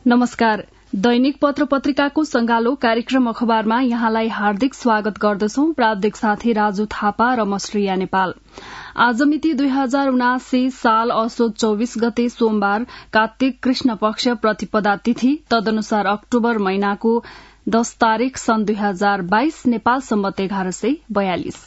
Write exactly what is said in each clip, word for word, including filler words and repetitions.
नमस्कार। दैनिक पत्र पत्रिकाको संगालो कार्यक्रम अखबारमा यहाँलाई हार्दिक स्वागत गर्दछौ। प्राविधिक साथी राजु थापा र म श्रेया नेपाल। आज मिति दुई हजार उनासी साल असोज चौबीस गते सोमबार, कार्तिक कृष्ण पक्ष प्रतिपदा तिथि, तदनुसार अक्टोबर महिनाको दश तारीक सन् दुई हजार बाइस, नेपाल सम्मत एघार सय बयालिस।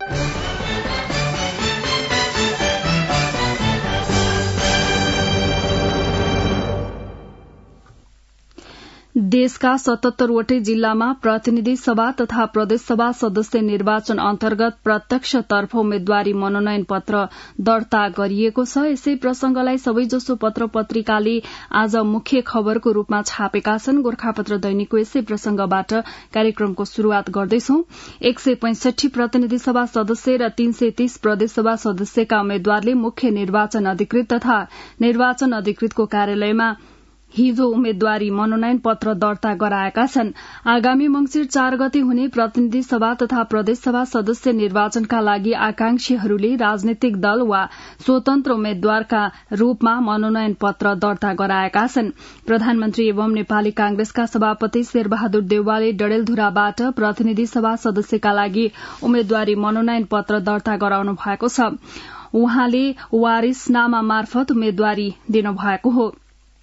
देशका सतहत्तरवटै जिल्लामा प्रतिनिधि सभा तथा प्रदेशसभा सदस्य निर्वाचन अन्तर्गत प्रत्यक्षतर्फ उम्मेद्वारी मनोनयन पत्र दर्ता गरिएको छ। यसै प्रसंगलाई सबैजसो पत्र पत्रिकाले आज मुख्य खबरको रूपमा छापेका छन्। गोर्खापत्र दैनिकको यसै प्रसंगबाट कार्यक्रमको शुरूआत गर्दैछौ। एक सय पैंसठी प्रतिनिधि सभा सदस्य र तीन सय तीस प्रदेशसभा सदस्यका उम्मेद्वारले मुख्य निर्वाचन अधिकृत तथा निर्वाचन अधिकृतको कार्यालयमा हिजो उम्मेद्वारी मनोनयन पत्र दर्ता गराएका छन्। आगामी मंगिर चार गते हुने प्रतिनिधि सभा तथा प्रदेशसभा सदस्य निर्वाचनका लागि आकांक्षीहरूले राजनीतिक दल वा स्वतन्त्र उम्मेद्वारका रूपमा मनोनयन पत्र दर्ता गराएका छन्। प्रधानमन्त्री एवं नेपाली कांग्रेसका सभापति शेरबहादुर देउवाले डडेलधुराबाट प्रतिनिधि सभा सदस्यका लागि उम्मेद्वारी मनोनयन पत्र दर्ता गराउनु भएको छ। उहाँले वारिसनामा मार्फत उम्मेद्वारी दिनुभएको हो।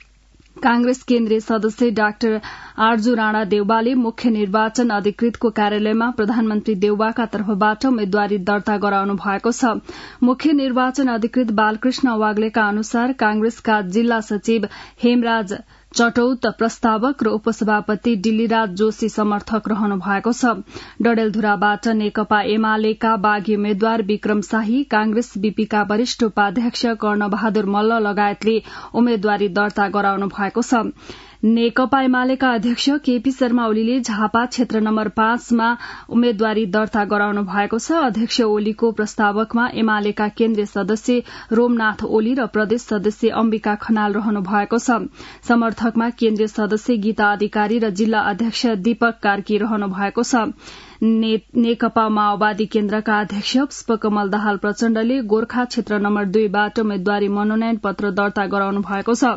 कांग्रेस केन्द्रीय सदस्य डाक्टर आरजू राणा देउवाले मुख्य निर्वाचन अधिकृतको कार्यालयमा प्रधानमन्त्री देउवाका तर्फबाट उम्मेद्वारी दर्ता गराउनु भएको छ। मुख्य निर्वाचन अधिकृत बालकृष्ण वाग्लेका अनुसार कांग्रेसका जिल्ला सचिव हेमराज चटौत प्रस्तावक र उपसभापति डिल्लीराज जोशी समर्थक रहनु भएको छ। डडेलधुराबाट नेकपा एमालेका बागी उम्मेद्वार विक्रम शाही, कांग्रेस बीपीका वरिष्ठ उपाध्यक्ष कर्णबहादुर मल्ल लगायतले उम्मेद्वारी दर्ता गराउनु भएको छ। नेकपा एमालेका अध्यक्ष केपी शर्मा ओलीले झापा क्षेत्र नम्बर पाँचमा उम्मेद्वारी दर्ता गराउनु भएको छ। अध्यक्ष ओलीको प्रस्तावकमा एमालेका केन्द्रीय सदस्य रोमनाथ ओली र प्रदेश सदस्य अम्बिका खनाल रहनु भएको छ। समर्थकमा केन्द्रीय सदस्य गीता अधिकारी र जिल्ला अध्यक्ष दीपक कार्की रहनु भएको छ। ने, नेकपा माओवादी केन्द्रका अध्यक्ष पुष्पकमल दाहाल प्रचण्डले गोर्खा क्षेत्र नम्बर दुईबाट उम्मेद्वारी मनोनयन पत्र दर्ता गराउनु भएको छ।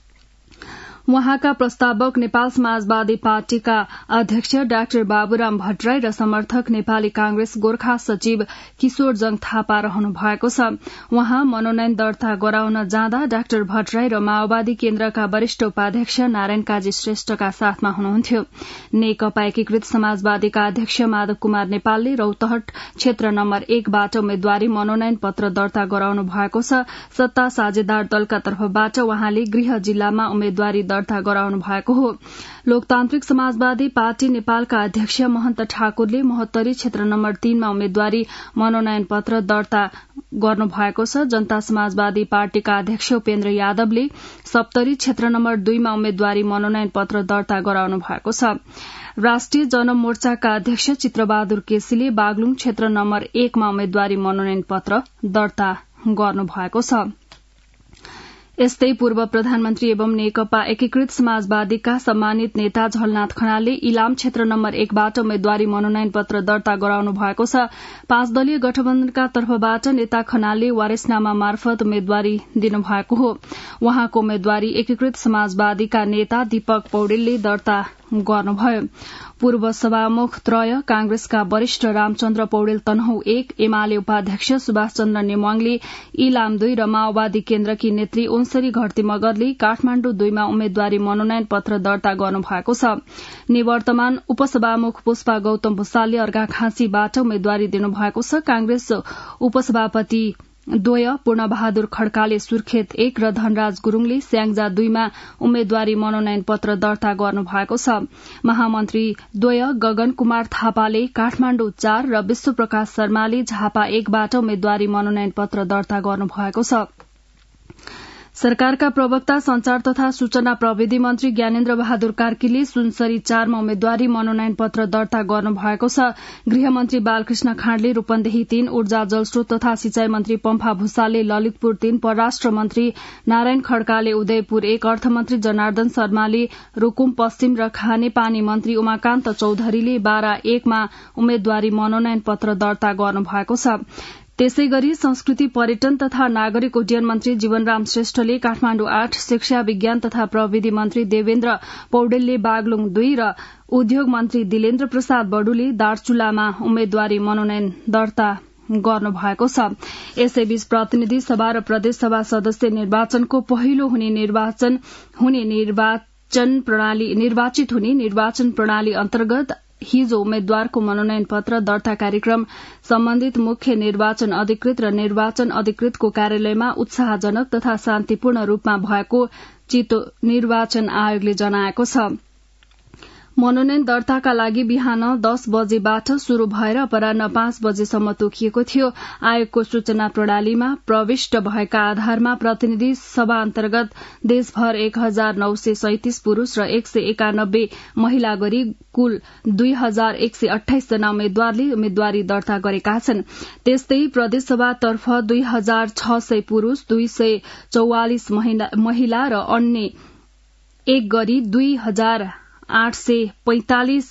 उहाँका प्रस्तावक नेपाल समाजवादी पार्टीका अध्यक्ष डाक्टर बाबुराम भट्टराई र समर्थक नेपाली कांग्रेस गोर्खा सचिव किशोरजंग थापा रहनु भएको छ। उहाँ मनोनयन दर्ता गराउन जाँदा डाक्टर भट्टराई र माओवादी केन्द्रका वरिष्ठ उपाध्यक्ष नारायण काजी श्रेष्ठका साथमा हुनुहुन्थ्यो। नेकपा एकीकृत समाजवादीका अध्यक्ष माधव कुमार नेपालले रौतहट क्षेत्र नम्बर एकबाट उम्मेद्वारी मनोनयन पत्र दर्ता गराउनु भएको छ। सत्ता साझेदार दलका तर्फबाट उहाँले गृह जिल्लामा उम्मेद्वारी दर्ता गराउनु भएको हो। लोकतान्त्रिक समाजवादी पार्टी नेपालका अध्यक्ष महन्त ठाकुरले महोत्तरी क्षेत्र नम्बर तीनमा उम्मेद्वारी मनोनयन पत्र दर्ता गर्नु भएको छ। जनता समाजवादी पार्टीका अध्यक्ष उपेन्द्र यादवले सप्तरी क्षेत्र नम्बर दुईमा उम्मेद्वारी मनोनयन पत्र दर्ता गराउनु भएको छ। राष्ट्रिय जनमोर्चाका अध्यक्ष चित्रबहादुर केसीले बागलुङ क्षेत्र नम्बर एकमा उम्मेद्वारी मनोनयन पत्र दर्ता गर्नु भएको छ। यस्तै पूर्व प्रधानमन्त्री एवं नेकपा एकीकृत समाजवादीका सम्मानित नेता झलनाथ खनालले इलाम क्षेत्र नम्बर एकबाट उम्मेद्वारी मनोनयन पत्र दर्ता गराउनु भएको छ। पाँच दलीय गठबन्धनका तर्फबाट नेता खनालले वारिसनामा मार्फत उम्मेद्वारी दिनुभएको हो। उहाँको उम्मेद्वारी एकीकृत समाजवादीका नेता दीपक पौडेलले दर्ता गर्नुभयो। पूर्व सभामुख त्रय कांग्रेसका वरिष्ठ रामचन्द्र पौडेल तनहु एक, एमाले उपाध्यक्ष सुभाष चन्द्र नेवाङले इलाम दुई र माओवादी केन्द्रकी नेत्री ओन्सरी घरती मगरले काठमाण्डु दुईमा उम्मेद्वारी मनोनयन पत्र दर्ता गर्नुभएको छ। निवर्तमान उपसभामुख पुष्पा गौतम भूषालले अर्घाखाँचीबाट उम्मेद्वारी दिनुभएको छ। कांग्रेस उपसभापति द्वय पूर्णबहादुर खड्काले सुर्खेत एक र धनराज गुरूङले स्याङ्जा दुईमा उम्मेद्वारी मनोनयन पत्र दर्ता गर्नुभएको छ। महामन्त्री द्वय गगन कुमार थापाले काठमाण्डु चार र विश्वप्रकाश शर्माले झापा एकबाट उम्मेद्वारी मनोनयन पत्र दर्ता गर्नुभएको छ। सरकारका प्रवक्ता संचार तथा सूचना प्रविधि मन्त्री ज्ञानेन्द्र बहादुर कार्कीले सुनसरी चारमा उम्मेद्वारी मनोनयन पत्र दर्ता गर्नुभएको छ। गृहमन्त्री बालकृष्ण खाँडले रूपन्देही तीन, ऊर्जा जलस्रोत तथा सिंचाई मन्त्री पम्फा भूषालले ललितपुर तीन, परराष्ट्र मन्त्री नारायण खड्काले उदयपुर एक, अर्थमन्त्री जनार्दन शर्माले रूकुम पश्चिम र खानेपानी मन्त्री उमाकान्त चौधरीले बारा एकमा उम्मेद्वारी मनोनयन पत्र दर्ता गर्नुभएको छ। त्यसै गरी संस्कृति पर्यटन तथा नागरिक उड्डयन मन्त्री जीवनराम श्रेष्ठले काठमाण्डु आठ, शिक्षा विज्ञान तथा प्रविधि मन्त्री देवेन्द्र पौडेलले बागलुङ दुई र उद्योग मन्त्री दिलेन्द्र प्रसाद बडुले दार्चुलामा उम्मेद्वारी मनोनयन दर्ता गर्नु भएको छ। यसैबीच प्रतिनिधि सभा र प्रदेश सभा सदस्य निर्वाचनको पहिलो हुने निर्वाचन हुने निर्वाचन प्रणाली निर्वाचित हुने निर्वाचन प्रणाली अन्तर्गत हिजो उम्मेद्वारको मनोनयन पत्र दर्ता कार्यक्रम सम्बन्धित मुख्य निर्वाचन अधिकृत र निर्वाचन अधिकृतको कार्यालयमा उत्साहजनक तथा शान्तिपूर्ण रूपमा भएको चितो निर्वाचन आयोगले जनाएको छ। मनोनयन दर्ताका लागि बिहान दस बजेबाट शुरू भएर अपराह्न पाँच बजेसम्म तोकिएको थियो। आयोगको सूचना प्रणालीमा प्रविष्ट भएका आधारमा प्रतिनिधि सभा अन्तर्गत देशभर एक हजार नौ सय सैतिस पुरूष र एक सय एकानब्बे महिला गरी कुल दुई हजार एक सय अठाइस जना उम्मेद्वारले उम्मेद्वारी दर्ता गरेका छन्। त्यस्तै प्रदेशसभातर्फ दुई हजार छ सय पुरूष, दुई सय चौवालिस महिला र अन्य एक गरी दुई हजार आठ सय पैंतालिस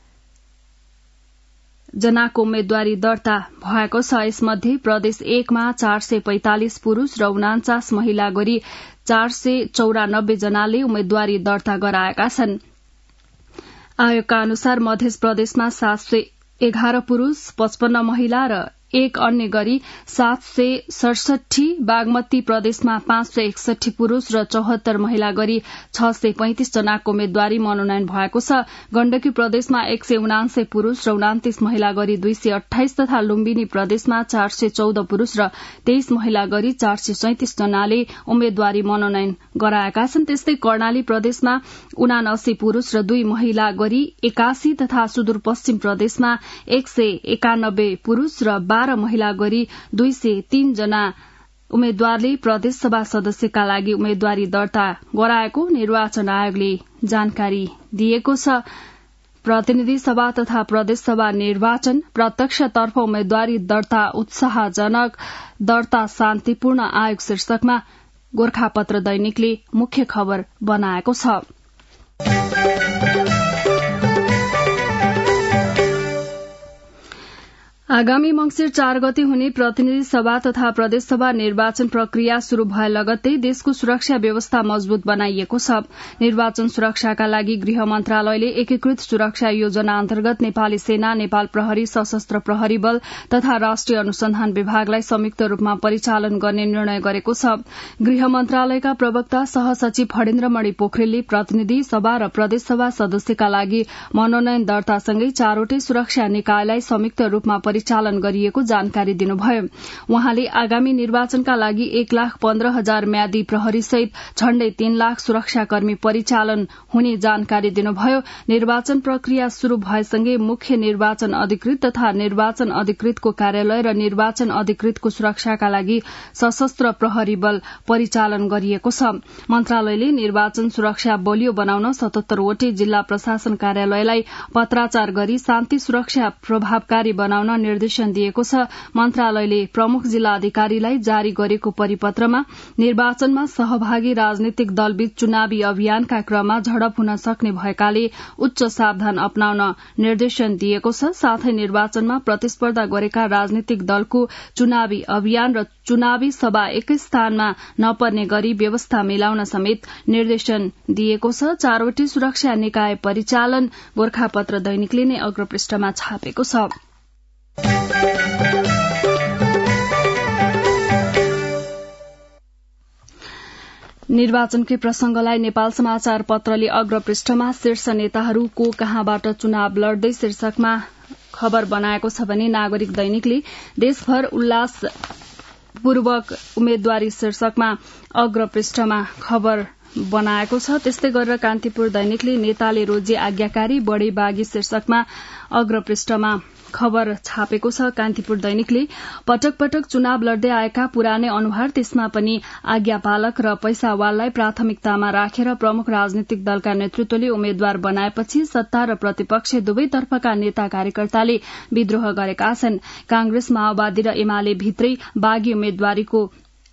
जनाको उम्मेद्वारी दर्ता भएको छ। यसमध्ये प्रदेश एकमा चार सय पैंतालिस पुरूष र उनाचास महिला गरी चार सय चौरानब्बे जनाले उम्मेद्वारी दर्ता गराएका छन्। आयोगका अनुसार मध्य प्रदेशमा सात सय एघार पुरूष, पचपन्न महिला र एक अन्य गरी सात सय सडसठी, बागमती प्रदेशमा पाँच सय एकसठी पुरूष र चौहत्तर महिला गरी छ सय पैंतिस जनाको उम्मेद्वारी मनोनयन भएको छ। गण्डकी प्रदेशमा एक सय उनासय पुरूष र उनातिस महिला गरी दुई सय अठाइस तथा लुम्बिनी प्रदेशमा चार सय चौध पुरूष र तेइस महिला गरी चार सय सैंतिस जनाले उम्मेद्वारी मनोनयन गराएका छन्। त्यस्तै कर्णाली प्रदेशमा उनासी पुरूष र दुई महिला गरी एकासी तथा सुदूरपश्चिम प्रदेशमा एक सय एकानब्बे पुरूष र बाह्र महिला गरी दुई सय तीन जना उम्मेद्वारले प्रदेशसभा सदस्यका लागि उम्मेद्वारी दर्ता गराएको निर्वाचन आयोगले जानकारी दिएको छ। प्रतिनिधि सभा तथा प्रदेशसभा निर्वाचन प्रत्यक्षतर्फ उम्मेद्वारी दर्ता उत्साहजनक, दर्ता शान्तिपूर्ण आयोग शीर्षकमा गोरखापत्र दैनिकले मुख्य खबर बनाएको छ। आगामी मंगिर चार गते हुने प्रतिनिधि सभा तथा प्रदेशसभा निर्वाचन प्रक्रिया शुरू भए लगत्तै देशको सुरक्षा व्यवस्था मजबूत बनाइएको छ। निर्वाचन सुरक्षाका लागि गृह मन्त्रालयले एकीकृत सुरक्षा योजना अन्तर्गत नेपाली सेना, नेपाल प्रहरी, सशस्त्र प्रहरी बल तथा राष्ट्रिय अनुसन्धान विभागलाई संयुक्त रूपमा परिचालन गर्ने निर्णय गरेको छ। गृह मन्त्रालयका प्रवक्ता सहसचिव फणेन्द्रमणि पोखरेलले प्रतिनिधि सभा र प्रदेशसभा सदस्यका लागि मनोनयन दर्तासँगै चारवटै सुरक्षा निकायलाई संयुक्त रूपमा परिचालन गरिएको जानकारी दिनुभयो। उहाँले आगामी निर्वाचनका लागि एक लाख पन्ध्र हजार म्यादी प्रहरी सहित झण्डै तीन लाख सुरक्षाकर्मी परिचालन हुने जानकारी दिनुभयो। निर्वाचन प्रक्रिया शुरू भएसँगै मुख्य निर्वाचन अधिकृत तथा निर्वाचन अधिकृतको कार्यालय र निर्वाचन अधिकृतको सुरक्षाका लागि सशस्त्र प्रहरी बल परिचालन गरिएको छ। मन्त्रालयले निर्वाचन सुरक्षा बलियो बनाउन सतहत्तरवटै जिल्ला प्रशासन कार्यालयलाई पत्राचार गरी शान्ति सुरक्षा प्रभावकारी बनाउन निर्देशन दिएको छ। मन्त्रालयले प्रमुख जिल्ला अधिकारीलाई जारी गरेको परिपत्रमा निर्वाचनमा सहभागी राजनीतिक दलबीच चुनावी अभियानका क्रममा झडप हुन सक्ने भएकाले उच्च सावधान अपनाउन निर्देशन दिएको छ। साथै निर्वाचनमा प्रतिस्पर्धा गरेका राजनीतिक दलको चुनावी अभियान र चुनावी सभा एकै स्थानमा नपर्ने गरी व्यवस्था मिलाउन समेत निर्देशन दिएको छ। चारवटै सुरक्षा निकाय परिचालन गोरखापत्र दैनिकले नै अग्रपृष्ठमा छापेको छ। निर्वाचनकै प्रसंगलाई नेपाल समाचार पत्रले अग्रपृष्ठमा शीर्ष नेताहरूको कहाँबाट चुनाव लड्दै शीर्षकमा खबर बनाएको छ भने नागरिक दैनिकले देशभर उल्लासपूर्वक उम्मेद्वारी शीर्षकमा अग्रपृष्ठमा खबर बनाएको छ। त्यस्तै गरेर कान्तिपुर दैनिकले नेताले रोजे आज्ञाकारी बढे बागी शीर्षकमा अग्रपृष्ठमा खबर छापेको छ। कान्तिपुर दैनिकले पटक पटक चुनाव लड्दै आएका पुरानै अनुहार, त्यसमा पनि आज्ञापालक र पैसावाललाई प्राथमिकतामा राखेर प्रमुख राजनीतिक दलका नेतृत्वले उम्मेद्वार बनाएपछि सत्ता र प्रतिपक्ष दुवैतर्फका नेता कार्यकर्ताले विद्रोह गरेका छन्। कांग्रेस, माओवादी र एमाले भित्रै बागी उम्मेद्वारीको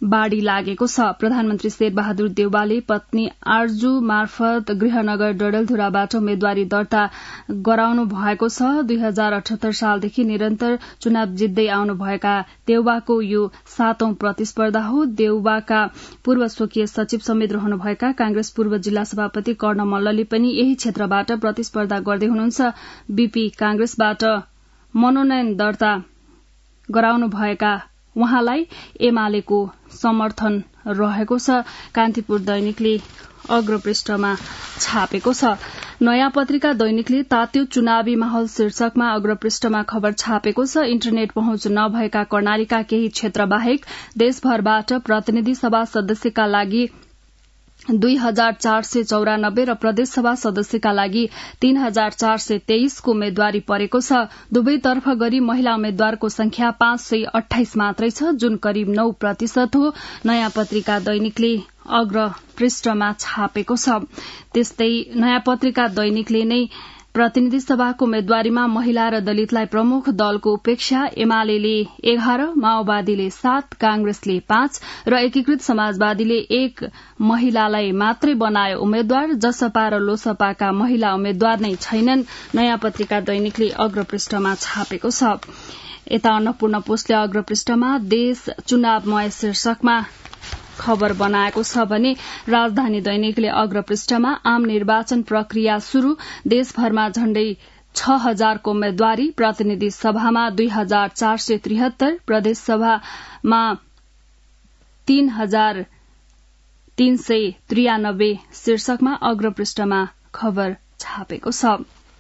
बाढ़ी लागेको छ। प्रधानमन्त्री शेरबहादुर देउवाले पत्नी आरजू मार्फत गृहनगर डडेलधुराबाट उम्मेद्वारी दर्ता गराउनु भएको छ। दुई हजार अठहत्तर सालदेखि निरन्तर चुनाव जित्दै आउनुभएका देउवाको यो सातौं प्रतिस्पर्धा हो। देउवाका पूर्व स्वकीय सचिव समेत रहनुभएका कांग्रेस पूर्व जिल्ला सभापति कर्ण मल्लले पनि यही क्षेत्रबाट प्रतिस्पर्धा गर्दै हुनुहुन्छ। बीपी कांग्रेसबाट मनोनयन दर्ता गराउनुभएका उहाँलाई एमालेको समर्थन रहेको छ। कान्तिपुर दैनिकले अग्रपृष्ठमा छापेको छ। नयाँ पत्रिका दैनिकले तात्यो चुनावी माहौल शीर्षकमा अग्रपृष्ठमा खबर छापेको छ। इन्टरनेट पहुँच नभएका कर्णालीका केही क्षेत्र बाहेक देशभरबाट प्रतिनिधि सभा सदस्यका लागि दुई हजार चार सय चौरानब्बे र प्रदेशसभा सदस्यका लागि तीन हजार चार सय तेइसको उम्मेद्वारी परेको छ। दुवैतर्फ गरी महिला उम्मेद्वारको संख्या पाँच सय अठाइस मात्रै छ, जुन करिब नौ प्रतिशत हो। नयाँ पत्रिका दैनिकले अग्र पृष्ठमा छापेको छ। त्यस्तै नयाँ पत्रिका दैनिकले नै प्रतिनिधि सभाको उम्मेद्वारीमा महिला र दलितलाई प्रमुख दलको उपेक्षा, एमालेले एघार, माओवादीले सात, कांग्रेसले पाँच र एकीकृत समाजवादीले एक महिलालाई मात्रै बनायो उम्मेद्वार। जसपा र लोसपाका महिला उम्मेद्वार नै छैनन्। नयाँ पत्रिका दैनिकले अग्रपृष्ठमा छापेको छ। यता अन्नपूर्ण पोस्टले अग्रपृष्ठमा देश चुनावमय शीर्षकमा खबर बनाएको छ भने राजधानी दैनिकले अग्रपृष्ठमा आम निर्वाचन प्रक्रिया शुरू, देशभरमा झण्डै छ हजारको उम्मेद्वारी, प्रतिनिधि सभामा दुई हजार चार सय त्रिहत्तर, प्रदेशसभामा तीन हजार तीन सय त्रियानब्बे शीर्षकमा अग्रपृष्ठमा खबर छापेको छ।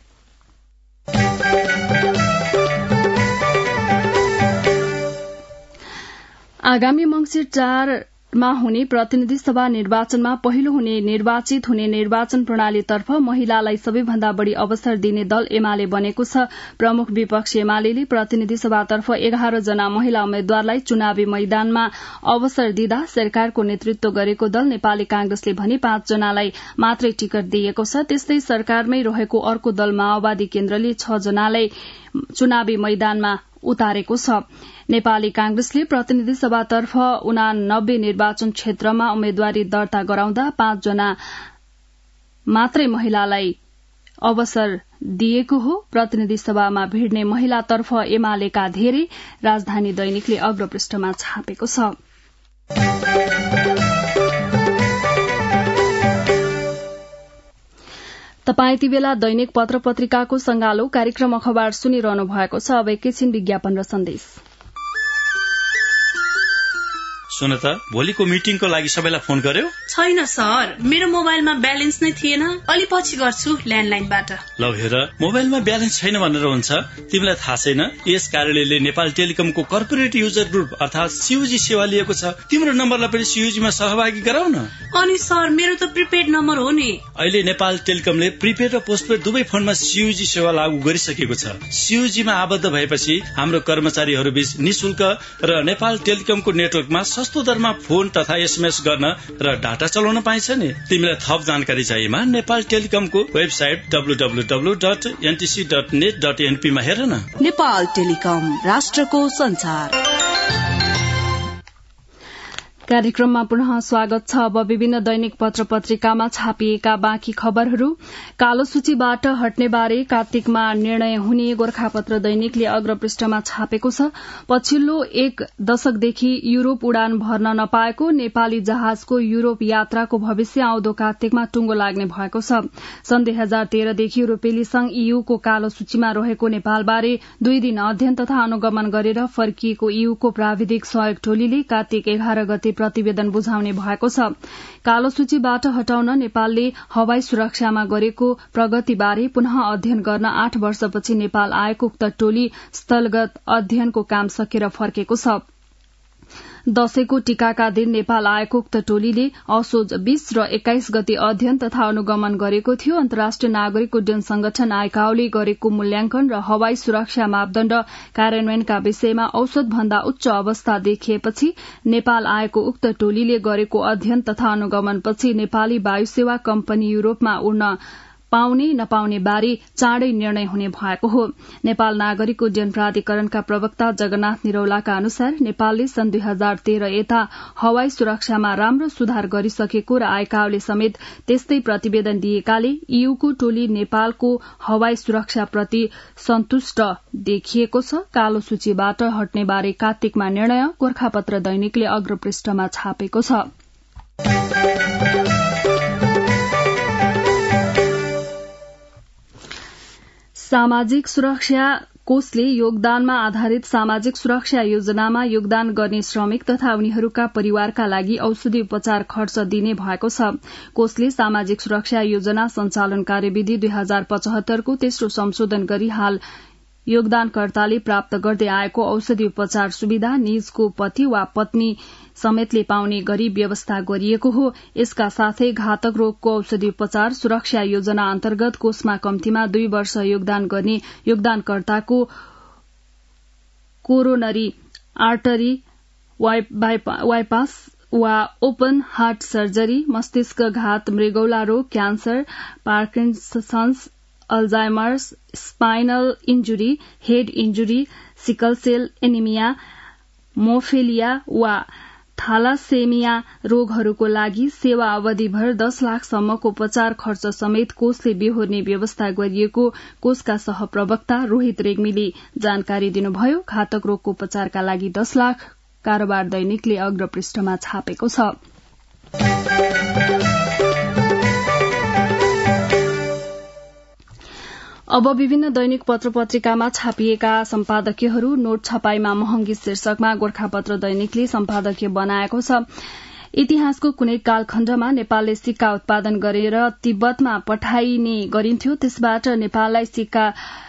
आगामी मंसिर चार मा हुने प्रतिनिधि सभा निर्वाचनमा पहिलो हुने निर्वाचित हुने निर्वाचन प्रणालीतर्फ महिलालाई सबैभन्दा बढ़ी अवसर दिने दल एमाले बनेको छ। प्रमुख विपक्ष एमाले प्रतिनिधि सभातर्फ एघार जना महिला उम्मेद्वारलाई चुनावी मैदानमा अवसर दिँदा सरकारको नेतृत्व गरेको दल नेपाली कांग्रेसले भने पाँच जनालाई मात्रै टिकट दिएको छ। त्यस्तै सरकारमै रहेको अर्को दल माओवादी केन्द्रले छ जनालाई चुनावी मैदानमा उतारेको छ। नेपाली कांग्रेसले प्रतिनिधि सभातर्फ उनानब्बे निर्वाचन क्षेत्रमा उम्मेद्वारी दर्ता गराउँदा पाँच जना मात्रै महिलालाई अवसर दिएको हो। प्रतिनिधि सभामा भिड्ने महिलातर्फ एमालेका धेरै, राजधानी दैनिकले अग्रपृष्ठमा छापेको छ। तपाई यति बेला दैनिक पत्र पत्रिकाको संगालो कार्यक्रम अखबार सुनिरहनु भएको छ। अब एकैछिन विज्ञापन र सन्देश। सुन त, भोलिको मिटिङको लागि सबैलाई फोन गर्यो? छैन सर, मेरो मोबाइलमा ब्यालेन्स नै थिएन। अलि पछि गर्छु ल्यान्डलाइनबाट। ल हेर, मोबाइलमा ब्यालेन्स छैन भनेर हुन्छ? तिमीलाई थाहा छैन यस कार्यालयले नेपाल टेलिकमको कर्पोरेट युजर ग्रुप अर्थात सीयूजी सेवा लिएको छ। तिम्रो नम्बरलाई पनि सीयूजीमा सहभागी गराउ न। अनि सर, मेरो त प्रिपेड नम्बर हो नि। अहिले नेपाल टेलिकमले प्रिपेड र पोस्टपेड दुवै फोनमा सीयूजी सेवा लागू गरिसकेको छ। सीयूजीमा आबद्ध भएपछि हाम्रो कर्मचारीहरू बीच निशुल्क र नेपाल टेलिकमको नेटवर्कमा सस्तो दरमा फोन तथा एसएमएस गर्न र डाटा चलाउन पाइन्छ नि। तिमीलाई थप जानकारी चाहिएमा नेपाल टेलिकमको website W W W dot NTC dot net dot NP मा हेर न। नेपाल टेलिकम, राष्ट्रको संचार। कार्यक्रममा पुनः स्वागत छ। अब विभिन्न दैनिक पत्र पत्रिकामा छापिएका बाँकी खबरहरू। कालो सूचीबाट हट्नेबारे कार्तिकमा निर्णय हुने गोर्खापत्र दैनिकले अग्रपृष्ठमा छापेको छ। पछिल्लो एक दशकदेखि युरोप उडान भर्न नपाएको नेपाली जहाजको युरोप यात्राको भविष्य आउँदो कार्तिकमा टुंगो लाग्ने भएको छ। सन् दुई हजार तेह्रदेखि युरोपेली संघ ईयूको कालो सूचीमा रहेको नेपालबारे दुई दिन अध्ययन तथा अनुगमन गरेर फर्किएको ईयूको प्राविधिक सहयोग टोलीले कार्तिक एघार गते प्रतिवेदन बुझाउने भएको छ। कालो सूचीबाट हटाउन नेपालले हवाई सुरक्षामा गरेको प्रगतिबारे पुनः अध्ययन गर्न आठ वर्षपछि नेपाल आएको उक्त टोली स्थलगत अध्ययनको काम सकेर फर्केको छ। दशैंको टीकाका दिन नेपाल आएको उक्त टोलीले असोज बीस र एक्काइस गते अध्ययन तथा अनुगमन गरेको थियो। अन्तर्राष्ट्रिय नागरिक उड्डयन संगठन आइकाओले गरेको मूल्याङ्कन र हवाई सुरक्षा मापदण्ड कार्यान्वयनका विषयमा औसत भन्दा उच्च अवस्था देखिएपछि नेपाल आएको उक्त टोलीले गरेको अध्ययन तथा अनुगमनपछि नेपाली वायुसेवा कम्पनी युरोपमा उड्न पाउने नपाउने बारे चाँडै निर्णय हुने भएको हो। नेपाल नागरिक उड्डयन प्राधिकरणका प्रवक्ता जगन्नाथ निरौलाका अनुसार नेपालले सन् दुई हजार तेह्र यता हवाई सुरक्षामा राम्रो सुधार गरिसकेको र आइकाओले समेत त्यस्तै प्रतिवेदन दिएकाले ईयूको टोली नेपालको हवाई सुरक्षाप्रति सन्तुष्ट देखिएको छ। कालो सूचीबाट हट्ने बारे कार्तिकमा निर्णय गोरखापत्र दैनिकले अग्रपृष्ठमा छापेको छ। सामाजिक सुरक्षा कोषले योगदानमा आधारित सामाजिक सुरक्षा योजनामा योगदान गर्ने श्रमिक तथा उनीहरूका परिवारका लागि औषधि उपचार खर्च दिने भएको छ। कोषले सामाजिक सुरक्षा योजना संचालन कार्यविधि दुई हजार पचहत्तरको तेस्रो संशोधन गरी हाल योगदानकर्ताले प्राप्त गर्दै आएको औषधि उपचार सुविधा निजको पति वा पत्नी समेतले पाउने गरी व्यवस्था गरिएको हो। यसका साथै घातक रोगको औषधि उपचार सुरक्षा योजना अन्तर्गत कोषमा कम्तीमा दुई वर्ष योगदान गर्ने योगदानकर्ताको कोरोनरी आर्टरी बाइपास वा ओपन हार्ट सर्जरी, मस्तिष्कघात, मृगौला रोग, cancer, Parkinson's, Alzheimer's, spinal injury, head injury, sickle cell anaemia, haemophilia वा थालासेमिया रोगहरूको लागि सेवा अवधिभर दस लाखसम्मको उपचार खर्च समेत कोषले बेहोर्ने व्यवस्था गरिएको कोषका सहप्रवक्ता रोहित रेग्मीले जानकारी दिनुभयो। घातक रोगको उपचारका लागि दस लाख कारोबार दैनिकले अग्रपृष्ठमा छापेको छ। अब विभिन्न दैनिक पत्र पत्रिकामा छापिएका सम्पादकीयहरू नोट छपाईमा महँगी शीर्षकमा गोरखापत्र दैनिकले सम्पादकीय बनाएको छ। इतिहासको कुनै कालखण्डमा नेपालले सिक्का उत्पादन गरेर तिब्बतमा पठाइने गरिन्थ्यो। त्यसबाट नेपाललाई सिक्का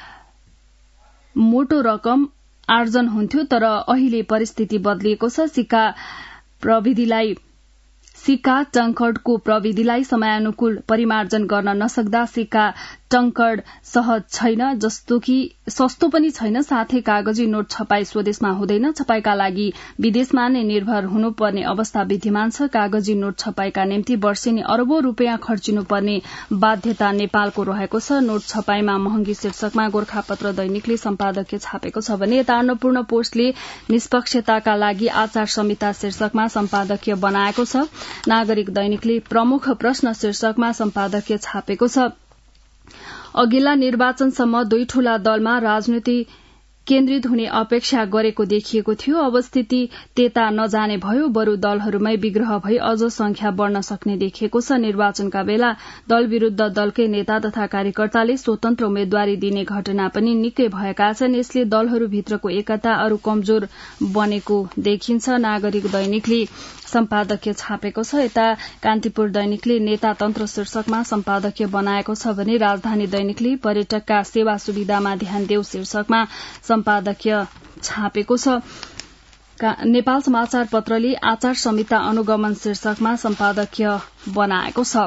मोटो रकम आर्जन हुन्थ्यो, तर अहिले परिस्थिति बदलिएको छ। सिक्का प्रविधिलाई सिक्का टंकर्डको प्रविधिलाई समयानुकूल परिमार्जन गर्न नसक्दा सिक्का टंकर्ड सहज छैन, जस्तो कि सस्तो पनि छैन। साथै कागजी नोट छपाई स्वदेशमा हुँदैन, छपाईका लागि विदेशमा नै निर्भर हुनुपर्ने अवस्था विद्यमान छ। कागजी नोट छपाईका निम्ति वर्षेनी अरबौं रूपियाँ खर्चिनुपर्ने बाध्यता नेपालको रहेको छ। नोट छपाईमा महँगी शीर्षकमा गोरखापत्र दैनिकले सम्पादकीय छापेको छ भने यता अन्नपूर्ण पोस्टले निष्पक्षताका लागि आचार संहिता शीर्षकमा सम्पादकीय बनाएको छ। नागरिक दैनिकले प्रमुख प्रश्न शीर्षकमा सम्पादकीय छापेको छ। अघिल्ला निर्वाचनसम्म दुई ठूला दलमा राजनीति केन्द्रित हुने अपेक्षा गरेको देखिएको थियो। अब स्थिति त्यता नजाने भयो, बरू दलहरूमै विग्रह भई अझ संख्या बढ़न सक्ने देखिएको छ। निर्वाचनका बेला दल विरूद्ध दलकै नेता तथा कार्यकर्ताले स्वतन्त्र उम्मेद्वारी दिने घटना पनि निकै भएका छन्। यसले दलहरूभित्रको एकता अरू कमजोर बनेको देखिन्छ। नागरिक दैनिकले सम्पादकीय छापेको छ। यता कान्तिपुर दैनिकले नेता तन्त्र शीर्षकमा सम्पादकीय बनाएको छ भने राजधानी दैनिकले पर्यटकका सेवा सुविधामा ध्यान देऊ शीर्षकमा सम्पादकीय छापेको छ। नेपाल समाचार पत्रले आचार संहिता अनुगमन शीर्षकमा सम्पादकीय बनाएको छ।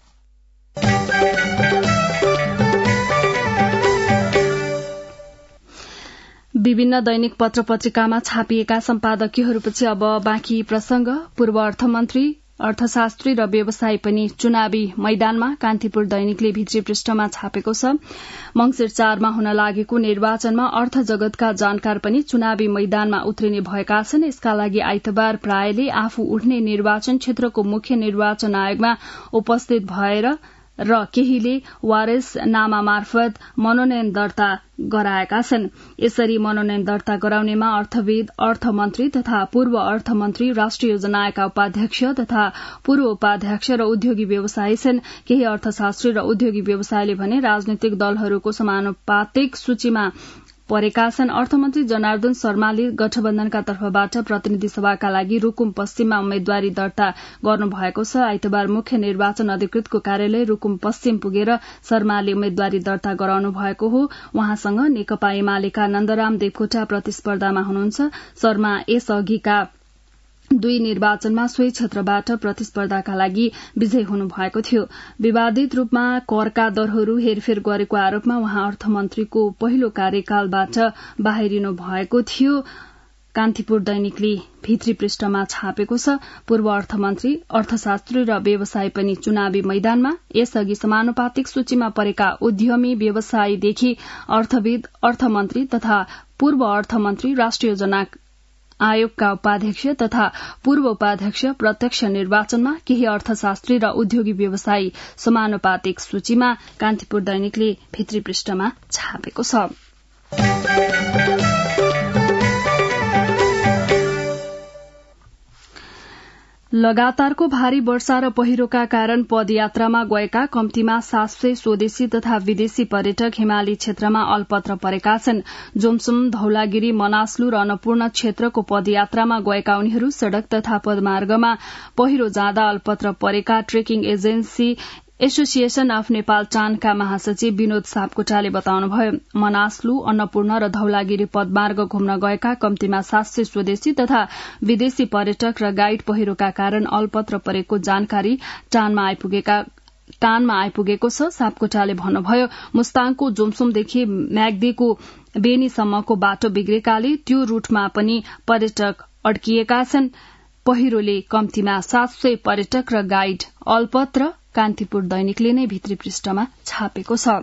विभिन्न दैनिक पत्र पत्रिकामा छापिएका सम्पादकीयहरूपछि अब बाँकी प्रसंग। पूर्व अर्थमन्त्री, अर्थशास्त्री र व्यवसायी पनि चुनावी मैदानमा, कान्तिपुर दैनिकले भित्री पृष्ठमा छापेको छ। मंगिर चारमा हुन लागेको निर्वाचनमा अर्थ जगतका जानकार पनि चुनावी मैदानमा उत्रिने भएका छन्। यसका लागि आइतबार प्रायले आफू उठ्ने निर्वाचन क्षेत्रको मुख्य निर्वाचन आयोगमा उपस्थित भएर र केहीले वारेसनामा मार्फत मनोनयन दर्ता गराएका छन्। यसरी मनोनयन दर्ता गराउनेमा अर्थविद, अर्थमन्त्री तथा पूर्व अर्थमन्त्री, राष्ट्रिय योजना आयोगका उपाध्यक्ष तथा पूर्व उपाध्यक्ष र उद्योगी व्यवसायी छन्। केही अर्थशास्त्री र उद्योगी व्यवसायीले भने राजनैतिक दलहरूको समानुपातिक सूचीमा परेका छन्। अर्थमन्त्री जनार्दन शर्माले गठबन्धनका तर्फबाट प्रतिनिधि सभाका लागि रुकुम पश्चिममा उम्मेद्वारी दर्ता गर्नुभएको छ। आइतबार मुख्य निर्वाचन अधिकृतको कार्यालय रुकुम पश्चिम पुगेर शर्माले उम्मेद्वारी दर्ता गराउनु भएको हो। उहाँसँग नेकपा एमालेका नन्दराम देवकोटा प्रतिस्पर्धामा हुनुहुन्छ। शर्मा यसअघिका दुई निर्वाचनमा सोही क्षेत्रबाट प्रतिस्पर्धाका लागि विजयी हुनु भएको थियो। विवादित रूपमा करका दरहरू हेरफेर गरेको आरोपमा उहाँ अर्थमन्त्रीको पहिलो कार्यकालबाट बाहिरिनु भएको थियो। कान्तिपुर दैनिकले भित्री पृष्ठमा छापेको छ। पूर्व अर्थमन्त्री, अर्थशास्त्री र व्यवसायी पनि चुनावी मैदानमा। यसअघि समानुपातिक सूचीमा परेका उद्यमी, व्यवसायीदेखि अर्थविद, अर्थमन्त्री तथा पूर्व अर्थमन्त्री, राष्ट्रिय जना आयोगका उपाध्यक्ष तथा पूर्व उपाध्यक्ष प्रत्यक्ष निर्वाचनमा। केही अर्थशास्त्री र उद्योगी व्यवसायी समानुपातिक सूचीमा, कान्तिपुर दैनिकले भित्री पृष्ठमा छापेको छ। लगातारको भारी वर्षा र पहिरोका कारण पदयात्रामा गएका कम्तीमा सात सय स्वदेशी तथा विदेशी पर्यटक हिमाली क्षेत्रमा अल्पत्र परेका छन्। जोमसुम, धौलागिरी, मनासलु र अन्नपूर्ण क्षेत्रको पदयात्रामा गएका उनीहरू सड़क तथा पदमार्गमा पहिरो जाँदा अल्पत्र परेका trekking agency association of Nepal टानका महासचिव विनोद सापकोटाले बताउनुभयो। मनासलु, अन्नपूर्ण र धौलागिरी पदमार्ग घुम्न गएका कम्तीमा सात सय स्वदेशी तथा विदेशी पर्यटक र गाइड पहिरोका कारण अल्पत्र परेको जानकारी टानमा आइपुगेका टानमा आइपुगेको छ। सापकोटाले भन्नुभयो, मुस्ताङको जोमसुमदेखि म्याग्दीको बेनीसम्मको बाटो बिग्रेकाले त्यो रूटमा पनि पर्यटक अड्किएका छन्। पहिरोले कम्तीमा सात सय पर्यटक र गाइड अल्पत्र, कान्तिपुर दैनिकले नै भित्री पृष्ठमा छापेको छ।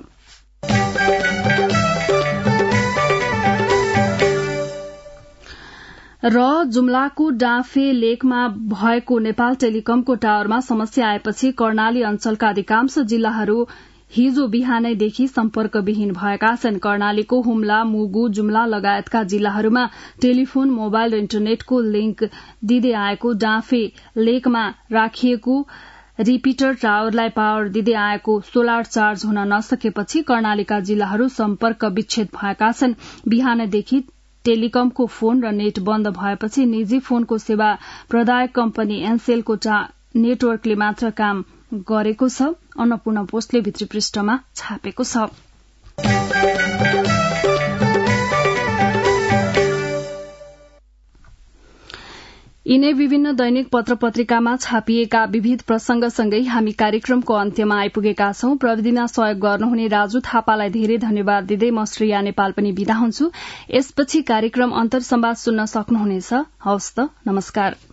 र जुम्लाको डाँफे लेकमा भएको नेपाल टेलिकमको टावरमा समस्या आएपछि कर्णाली अञ्चलका अधिकांश जिल्लाहरू हिजो बिहानैदेखि सम्पर्कविहीन भएका छन्। कर्णालीको हुम्ला, मुगु, जुम्ला लगायतका जिल्लाहरूमा टेलिफोन, मोबाइल र इन्टरनेटको लिंक दिँदै आएको डाँफे लेकमा राखिएको रिपिटर टावरलाई पावर दिँदै आएको सोलर चार्ज हुन नसकेपछि कर्णालीका जिल्लाहरू सम्पर्क विच्छेद भएका छन्। बिहानदेखि टेलिकमको फोन र नेट बन्द भएपछि निजी फोनको सेवा प्रदायक कम्पनी एनसेलको नेटवर्कले मात्र काम गरेको छ। अन्नपूर्ण पोस्टले भित्री पृष्ठमा छापेको छ। यिनै विभिन्न दैनिक पत्र पत्रिकामा छापिएका विविध प्रसंगसँगै हामी कार्यक्रमको अन्त्यमा आइपुगेका छौं। प्रविधिमा सहयोग गर्नुहुने राजु थापालाई धेरै धन्यवाद दिँदै म श्रेया नेपाल पनि बिदा हुन्छु। यसपछि कार्यक्रम अन्तर संवाद सुन्न सक्नुहुनेछ। हवस् त, नमस्कार।